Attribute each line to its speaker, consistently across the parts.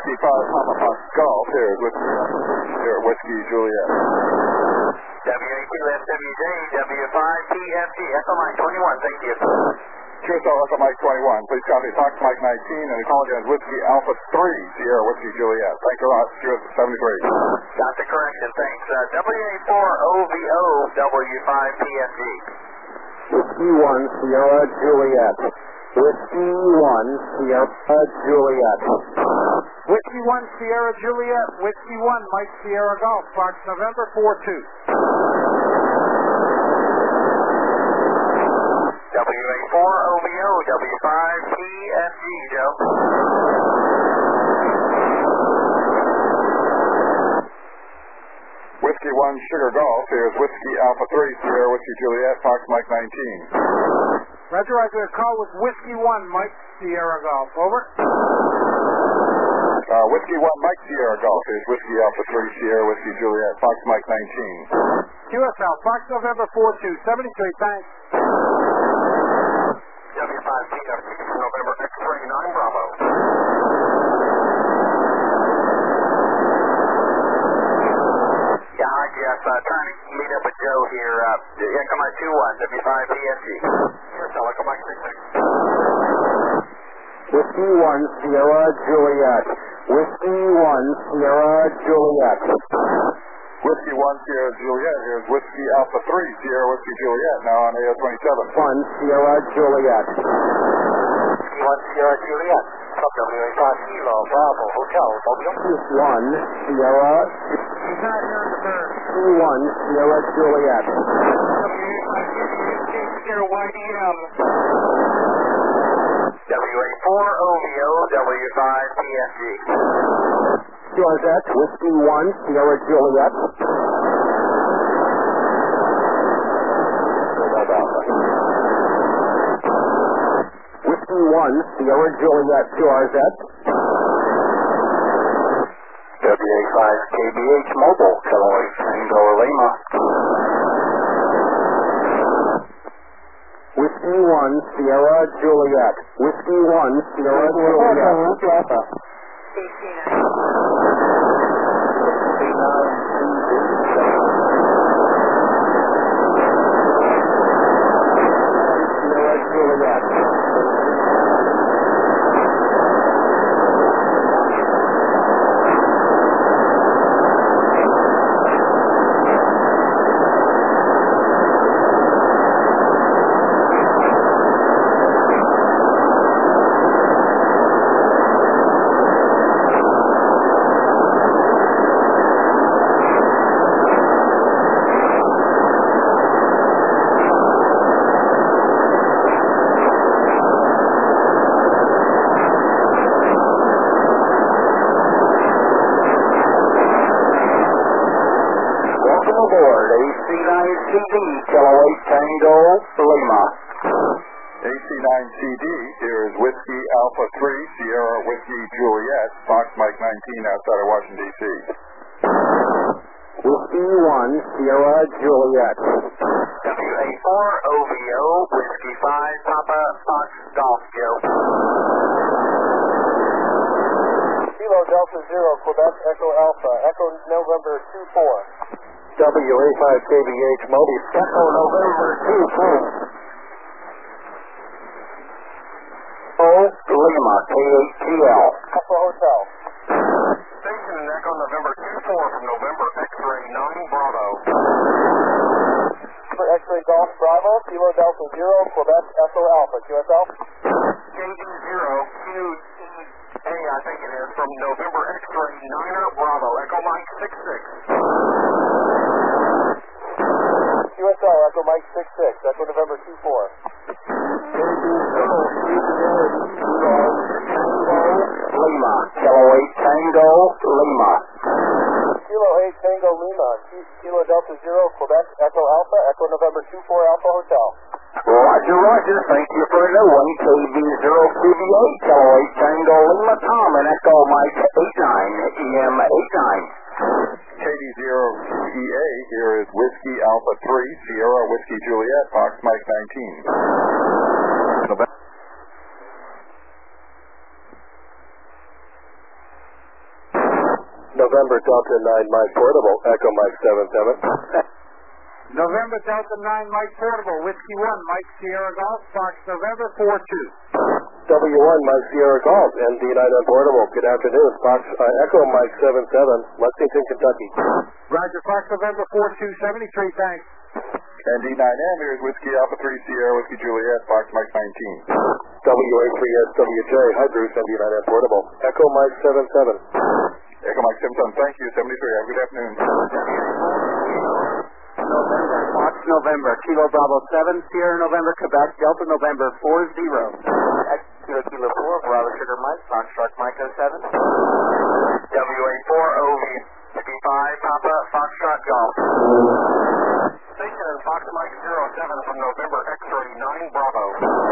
Speaker 1: Whiskey 5 Papa Fox Golf. Here's Whiskey Juliet.
Speaker 2: WA2SWJ, W5PFG, Echo Mike 21, thank you.
Speaker 1: QSL Echo Mike 21, please copy Fox Mike 19 and apologize Whiskey Alpha 3, Sierra Whiskey Juliet. Thanks a lot, QS 73.
Speaker 2: Got the correction, thanks. WA4OVO, W5PFG.
Speaker 3: Whiskey 1, Sierra Juliet. Whiskey 1, Sierra Juliet.
Speaker 4: Whiskey 1, Sierra Juliet. Whiskey 1, Mike Sierra Golf. Fox November 4-2.
Speaker 2: WA4OVO, W5PFG, Joe.
Speaker 1: Whiskey 1 Sugar Golf. Here's Whiskey Alpha 3, Sierra Whiskey Juliet, Fox Mike 19.
Speaker 4: Roger, I got a call with Whiskey 1, Mike Sierra Golf. Over.
Speaker 1: Whiskey 1 Mike Sierra Golf. Here's Whiskey Alpha 3, Sierra Whiskey Juliet, Fox Mike 19.
Speaker 4: QSL, Fox November 4-2, 73, thanks.
Speaker 2: W5PFG from November X-ray 9 Bravo. Yeah, hi Jeff. Trying to meet up with Joe here. Echo Mike 21, W5PFG. QSL, Echo Mike 66.
Speaker 3: Whiskey 1, Sierra Juliet. Whiskey 1, Sierra Juliet.
Speaker 1: Whiskey 1 Sierra Juliet. Here's Whiskey Alpha 3, Sierra Whiskey Juliet, now on AO 27.
Speaker 3: 1, Sierra Juliet.
Speaker 2: Whiskey 1 Sierra Juliet. From WA5 Kilo Bravo Hotel, W.
Speaker 3: 1, Sierra.
Speaker 4: He's not here in the third.
Speaker 3: 1, Sierra Juliet.
Speaker 4: Sierra YDM.
Speaker 2: WA4OVO, W5PFG.
Speaker 3: Georgette, Whiskey 1, Sierra Juliet. Whiskey 1, Sierra Juliet, Georgette.
Speaker 2: WA5KBH Mobile, Kilo 8 Tango Lima.
Speaker 3: Whiskey 1, Sierra Juliet. Whiskey 1, Sierra Juliet.
Speaker 2: AC9CD, Kilo 8 Tango Lima.
Speaker 1: AC9CD, here is Whiskey Alpha 3, Sierra Whiskey Juliet, Fox Mike 19 outside of Washington, D.C.
Speaker 3: Whiskey 1, Sierra Juliet.
Speaker 2: WA4OVO, Whiskey 5, Papa Fox Golf, Joe.
Speaker 5: Kilo Delta 0, Quebec Echo Alpha, Echo November 2-4.
Speaker 3: WA5KBH Moby,
Speaker 2: Echo November 2-4.
Speaker 3: Lima, K8TL.
Speaker 5: Alpha Hotel.
Speaker 2: Station and Echo November 2-4 from November X-ray 9 Bravo.
Speaker 5: For X-ray Golf Bravo, Kilo Delta 0, Quebec Echo Alpha, QSL.
Speaker 2: KD0, QTA, I think it is, from November X-ray 9er Bravo, Echo Mike 66.
Speaker 5: QSL, Echo Mike 66, Echo November 2-4.
Speaker 3: Lima, Kilo 8 Tango Lima.
Speaker 5: Kilo 8 Tango Lima, Kilo Delta 0, Quebec Echo Alpha, Echo November 2-4 Alpha Hotel.
Speaker 3: Roger, Roger. Thank you for a new one. KB0CB8, Kilo 8 Tango Lima, Tom, and Echo Mike 89, EM 89.
Speaker 1: KD0EA, here is Whiskey Alpha 3, Sierra Whiskey Juliet, Fox Mike 19.
Speaker 3: November Delta 9 Mike Portable, Echo Mike 77.
Speaker 4: November Delta 9 Mike Portable, Whiskey 1 Mike Sierra Golf, Fox November 42.
Speaker 3: W1 Mike Sierra Golf, ND9M Portable. Good afternoon, Fox Echo Mike 77, Lexington, Kentucky.
Speaker 4: Roger, Fox November 4273, thanks.
Speaker 1: ND9M, here's Whiskey Alpha 3 Sierra Whiskey Juliet, Fox Mike 19.
Speaker 3: WA3SWJ, hi Bruce, ND9M Portable. Echo Mike 77.
Speaker 1: Echo Mike 77, thank you, 73, have a good afternoon.
Speaker 3: November, Fox November, Kilo Bravo 7, Sierra November, Quebec, Delta November 40.
Speaker 5: Kilo 4, Bravo Sugar Mike, Foxtrot Mike 07.
Speaker 2: WA4 OV 55 Papa Foxtrot Golf. Station is Fox Mike 07 from November X-ray 9 Bravo.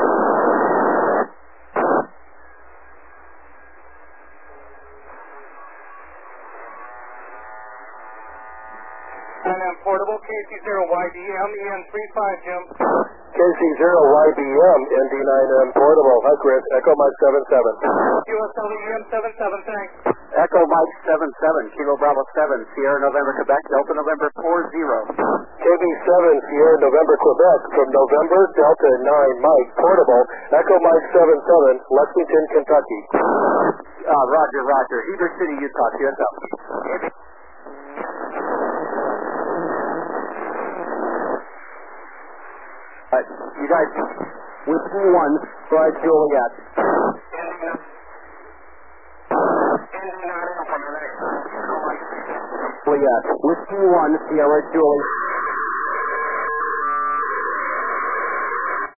Speaker 4: Portable, KC0YDM, EN35, Jim.
Speaker 3: KC0YBM, ND9M Portable, hi Chris, Echo Mike 77.
Speaker 4: USLV EM77, thanks.
Speaker 3: Echo Mike 77, Kilo Bravo 7, Sierra November, Quebec, Delta November 40. KB7, Sierra November, Quebec, from November, Delta 9, Mike, Portable, Echo Mike 77, Lexington, Kentucky. Roger. Heber City, Utah, CSL. You guys, Whiskey 1, Bride Juliet.
Speaker 2: ND9M from LA.
Speaker 3: Juliet, Whiskey 1, Sierra Juliet.